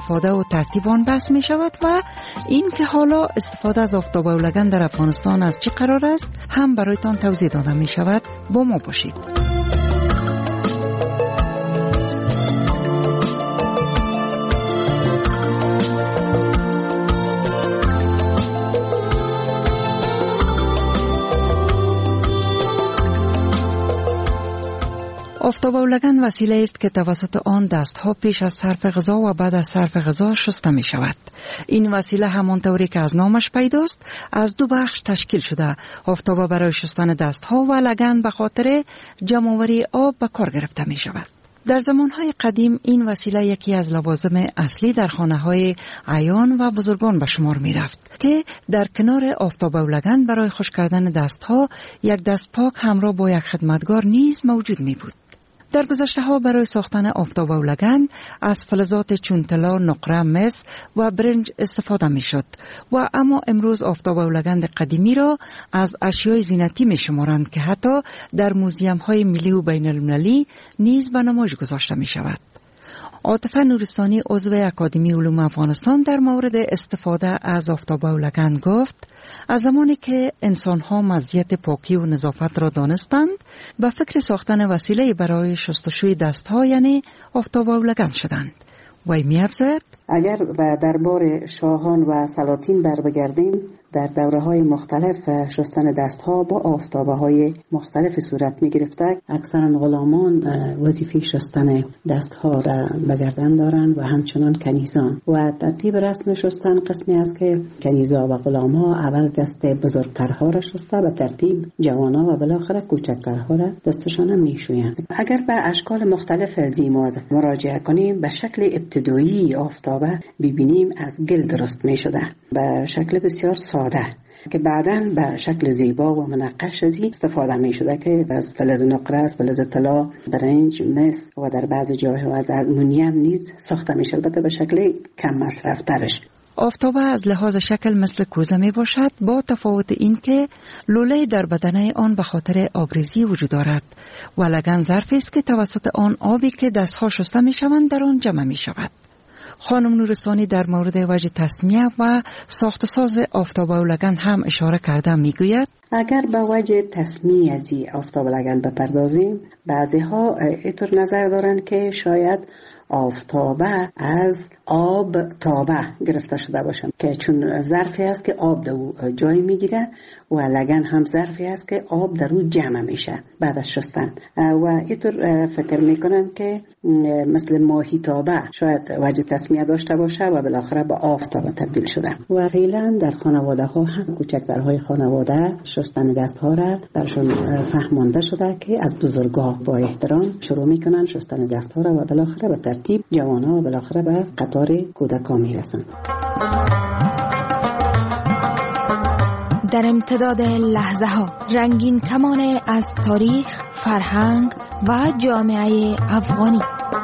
استفاده و ترتیب آن بحث می شود و این که حالا استفاده از آفتاب اولگن در افغانستان از چه قرار است هم برایتان توضیح داده می شود. با ما باشید. آفتاب اولگن وسیله است که توسط آن دستها پیش از صرف غذا و بعد از صرف غذا شسته می شود. این وسیله همانطوری که از نامش پیداست از دو بخش تشکیل شده. آفتاب برای شستن دستها و لگن به خاطر جمع‌آوری آب به کار گرفته می شود. در زمانهای قدیم این وسیله یکی از لوازم اصلی در خانه‌های اعیان و بزرگان به شمار می رفت که در کنار آفتاب اولگن برای خشک کردن دستها یک دست پاک همراه با یک خدمتگار نیز موجود می بود. در گذشته ها برای ساختن آفتاب اولگن از فلزات چون طلا، نقره، مس و برنج استفاده می شد و اما امروز آفتاب اولگن قدیمی را از اشیای زینتی می شمارند که حتی در موزیم های ملی و بین المللی نیز به نمایش گذاشته می شود. عاطفه نورستانی عضو اکادمی علوم افغانستان در مورد استفاده از آفتاب اولگن گفت: از زمانی که انسان‌ها مزیت پاکی و نظافت را دانستند به فکر ساختن وسیله برای شستشوی دست‌ها یعنی آفتاب اولگن شدند. وی می‌افزاید: اگر به دربار شاهان و سلاطین بر بگردیم در دوره‌های مختلف شستن دست‌ها با آفتابه‌های مختلف صورت می‌گرفته. اکثرا غلامان وظیفه شستن دست‌ها را به گردن دارند و همچنان کنیزان و ترتیب رسم شستن قسمی است که کنیزا و غلام‌ها اول دست بزرگترها را شسته به ترتیب جوانا و بالاخره کوچکترها را دستشان می‌شویند. اگر به اشکال مختلف زیماد مراجعه کنیم به شکل ابتدایی آفتابه ببینیم از گل درست می‌شده به شکل بسیار ساده که بعداً به شکل زیبا و منقش ازی استفاده می شده که از فلز نقره، فلز طلا، برنج، مس و در بعضی جاها از آلومینیوم نیز ساخته می شود، البته به شکل کم مصرف ترش. آفتابه از لحاظ شکل مثل کوزه می باشد با تفاوت این که لوله در بدنه آن به خاطر آبریزی وجود دارد و لگن ظرفی است که توسط آن آبی که دستها شسته می شوند در آن جمع می شود. خانم نورستانی در مورد وجه تسمیه و ساخت ساز آفتاب اولگن هم اشاره کرده میگوید: اگر به وجه تسمیه از آفتاب اولگن بپردازیم بعضی ها اینطور نظر دارند که شاید آفتابه از آب تابه گرفته شده باشند که چون ظرفی است که آب در او جای میگیره و لگن هم ظرفی است که آب در او جمع میشه بعد از شستن و اینطور فکر میکنند که مثل ماهی تابه شاید وجه تسمیه داشته باشه و بالاخره به آفتابه تبدیل شده. و فعلا در خانواده ها هم کوچکترهای خانواده شستن دست ها را برشون فهمانده شده که از بزرگا با احترام شروع میکنن شستن دست ها را و بالاخره به ترتیب جوانا و بالاخره به قطار کودکان میرسن. در امتداد لحظه ها رنگین کمان از تاریخ، فرهنگ و جامعه افغانی.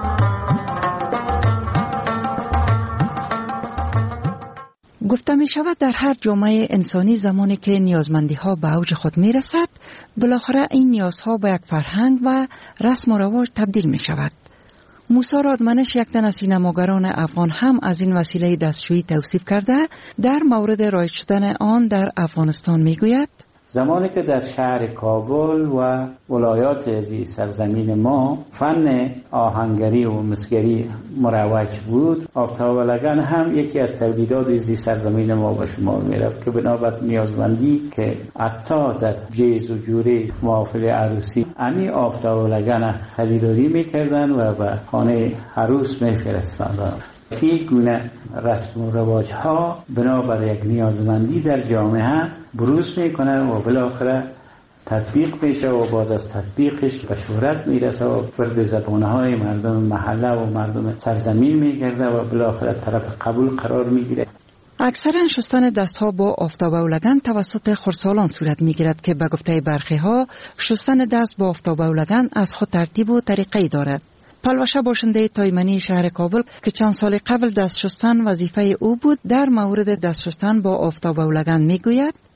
گفته می شود در هر جامعه انسانی زمانی که نیازمندی ها به اوج خود می رسد بالاخره این نیازها به یک فرهنگ و رسم و رواج تبدیل می شود. موسی رادمنش یک تن از سینماگران افغان هم از این وسیله دستشویی توصیف کرده در مورد رایج شدن آن در افغانستان می گوید: زمانی که در شهر کابل و ولایات از سرزمین ما فن آهنگری و مسگری مروج بود، آفتاب اولگن هم یکی از تولیدات از سرزمین ما به شمار می رفت که بنابرای نیازمندی که حتی در جیز و جوره محافل عروسی امی آفتاب اولگن خریداری می کردن و به خانه عروس می فرستادن. این گونه رسم و رواج ها بنابرای یک نیازمندی در جامعه بروز میکنه و بالاخره تطبیق میشه و بعد از تطبیقش به شهرت میرسه و فرد زبانهای مردم محله و مردم سرزمین میگرده و بالاخره طرف قبول قرار میگیره. اکثرا شستن دستها با آفتاب اولگن توسط خردسالان صورت میگیرد که به گفته برخی ها شستن دست با آفتاب اولگن از خود ترتیب و طریقه‌ای دارد. پلوشه باشنده تایمنی شهر کابل که چند سال قبل دست شستن وظیفه او بود در مورد دست شستن با آفتاب اولگن میگوید: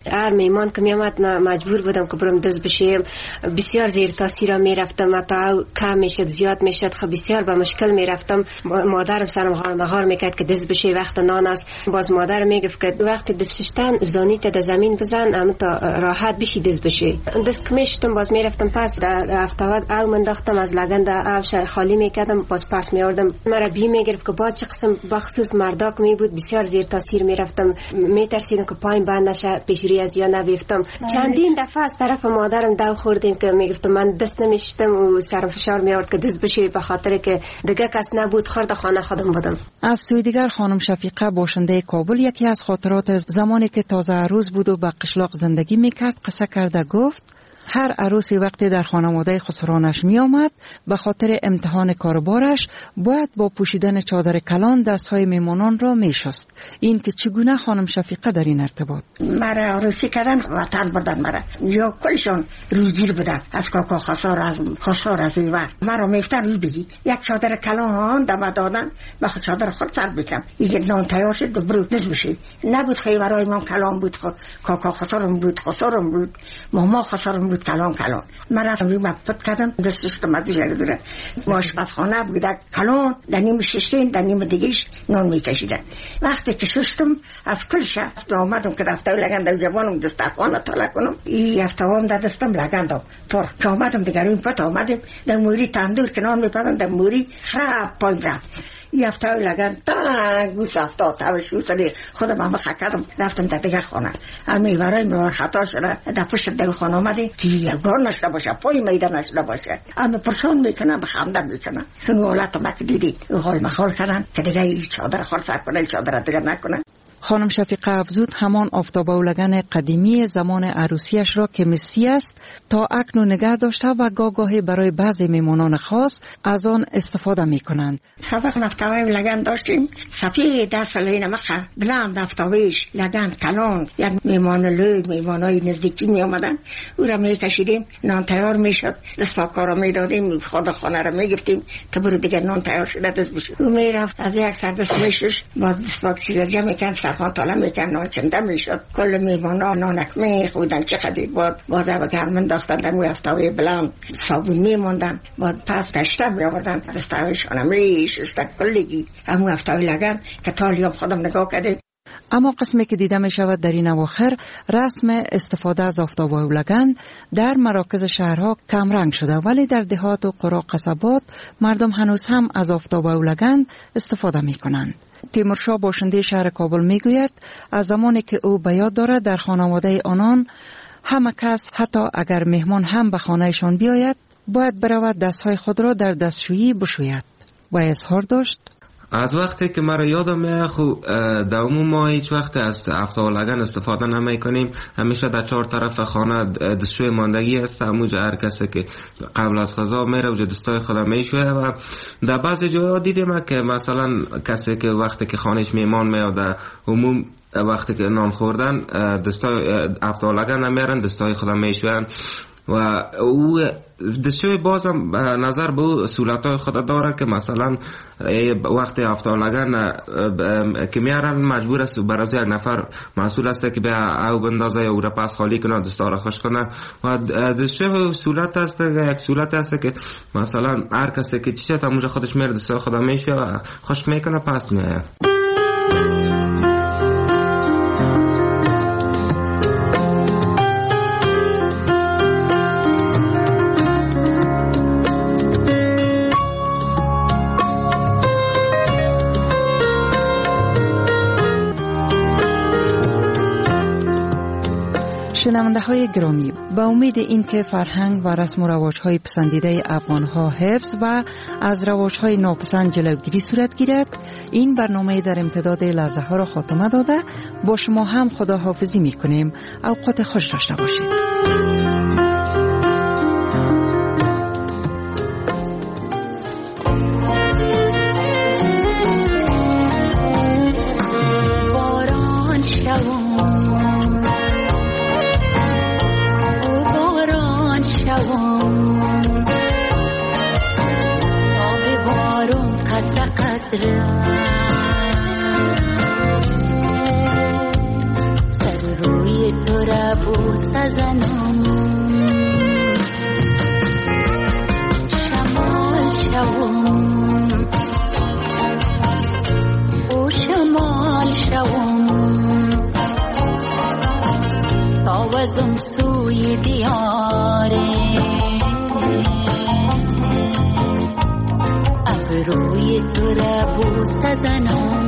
هر میمان که میامد مجبور بودم که برم دست بشیم. بسیار زیر تاثیر میرفتم، تا کم میشد زیاد میشد، خب بسیار به مشکل میرفتم. مادرم سرم نهار میکرد که دست بشه وقت نان است. باز مادر میگفت که وقتی دست شستن زانیت در زمین بزن اما تا راحت بشی دست بشه. دست کمیشتم باز میرفتم پس در افتاد او منداختم از لگن در آب خالی میکردم، باز پس میاردم. مرا بی میگرفت که باز چه قسم بخصوص مرداک می بود، بسیار زیر تاثیر میرفتم. میترسیدم که پایم بند نشه پیشری از یا نبیفتم. چندین دفعه از طرف مادرم دو خوردیم که میگفتم من دست نمیشتم و سرم فشار میارد که دست بشه، به خاطر که دیگه کس نبود، خورد خانه خودم بودم. از سوی دیگر خانم شفیقه باشنده کابل یکی از خاطرات زمانی که تازه عروس بود و به قشلاق زندگی میکرد قصه کرده. گفت هر عروسی وقتی در خانواده خسرانش می آمد به خاطر امتحان کاربارش باید با پوشیدن چادر کلان دستهای میمانان را می شست. این که چگونه خانم شفیقه در این ارتباط؟ مرا عروسی کردن وطن بردن، مرا یا کلشان روزگیر بودن از کاکا خسار از این وقت مرا میفتن روی بگی یک چادر کلان دم دادن و چادر خود سر بکم این نان تیار شد برود نز بشه. نبود خیورای من کلان بود، کاکا خسارم بود ماما خسارم بود کلان. من رفتم روی مپت کردم دستش تو مدیجه دوره آشپزخانه بود کلان در نیم ششتین در نیم دیگهش نان میکشیدن. وقتی که شستم از کل شهر آمدم که رفته لگن در جوانم دستخانه طالع کنم این افتوام در دستم لگن دام پر که آمدم دیگر این پت آمدم در موری تندور که نان میپدن در موری خراب پایم رفت این افتوام لگن تنگ گوش افتاد تاوشو سری خودم همه خکرم رفتم در دیگر خانه امی برای من خطا شده در پشت دیگر خانه آمده که بار نشده باشه پای میدان نشده باشه اما پرسان میکنن بخندم میکنن سنو حالت مک دیدی غال مخال کنن که دیگه این چادر خال سر کنه چادر دیگه نکنن. خانم شفیقه افزود همان آفتاب اولگن قدیمی زمان عروسیش را که مسی است تا اکنون نگه داشته و گاهی برای بعضی میمانان خاص از آن استفاده می کنند. سابق آفتاب اولگن داشتیم سفید در سلوی نمخه بلند آفتابیش لگن کلان یک میمان لوگ میمانای نزدیکی می آمدن او را می کشیدیم نان تیار می شد دستاکا را می دادیم خود خانه را می گفتیم که برو دیگر نان تیار شده دست بشید او می رفت از یک سردست می شش باز دستاک سیلجه می کن سرخان طالع می کن نان چنده می شد کل میمانا نانک می خودن چه خدید باز به گرمن داختن در موی افتاوی بلند صابون می موندن باز پس کشته می آوردن دستاویشان می شستن کلگی همون افتاوی لگن که تالیام خودم نگاه کرده. اما قسمی که دیده می شود در این اواخر رسم استفاده از آفتاب اولگن در مراکز شهرها کم رنگ شده، ولی در دهات و قرى قصبات مردم هنوز هم از آفتاب اولگن استفاده می کنند. تیمورشاه باشنده شهر کابل می گوید از زمانی که او به یاد دارد در خانواده آنان همه کس حتی اگر مهمان هم به خانهشان بیاید باید برود دستهای خود را در دستشویی بشوید و اظهار داشت از وقتی که مرا یادم میاد در عموم ما هیچ وقت از آفتاب لگن استفاده نمی کنیم. همیشه در چهار طرف خانه دستشوی ماندگی است، همونجا هر کسی که قبل از غذا میره و دستای خود میشویه. و در بعضی جاها دیدیم که مثلا کسی که وقتی که خانهش میمان میاد در عموم وقتی که نان خوردن دستای آفتاب لگن نمیارن دستای خود میشوین و او دستشوی بازم نظر به اصولتای خود داره که مثلا وقتی آفتاب لگن که میارن مجبور است برای یک نفر مسئول است که به او بندازه یا او را پس خالی کنه دستا را خوش کنه و دستشوی اصولت است یک اصولت است که مثلا هر کسی که چیزی تا خودش میره دستا خود میشه و خوش میکنه پس میه. شنونده های گرامی، با امید این که فرهنگ و رسم و رواج های پسندیده افغان ها حفظ و از رواج های ناپسند جلوگیری صورت گیرد، این برنامه در امتداد لحظه ها را خاتمه داده با شما هم خداحافظی می کنیم. اوقات خوش داشته باشید. سر روی تو را زنم شمال شوم او شمال شوم تاوزم سوی دیاره ابروی تو را بوسه زنم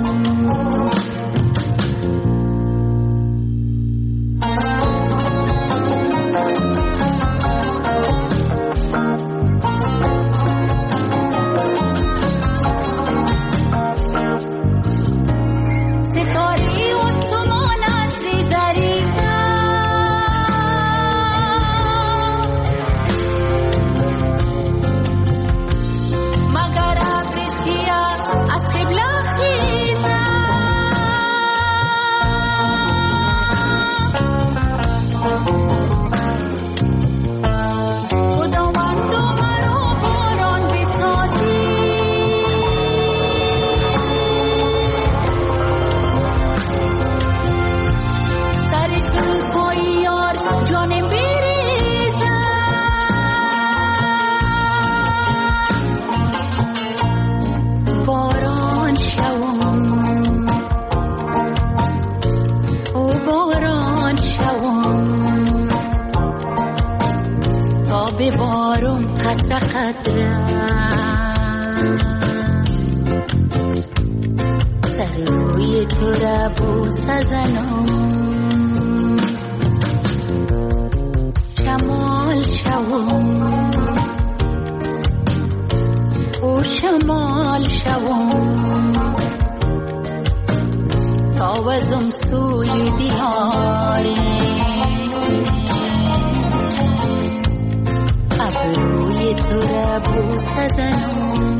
ببارم قطره قطره سر روی تو را بوسه زنم شمال شوم او شمال شوم تاوزم سوی دیاره ابروی تو را بوسه زنم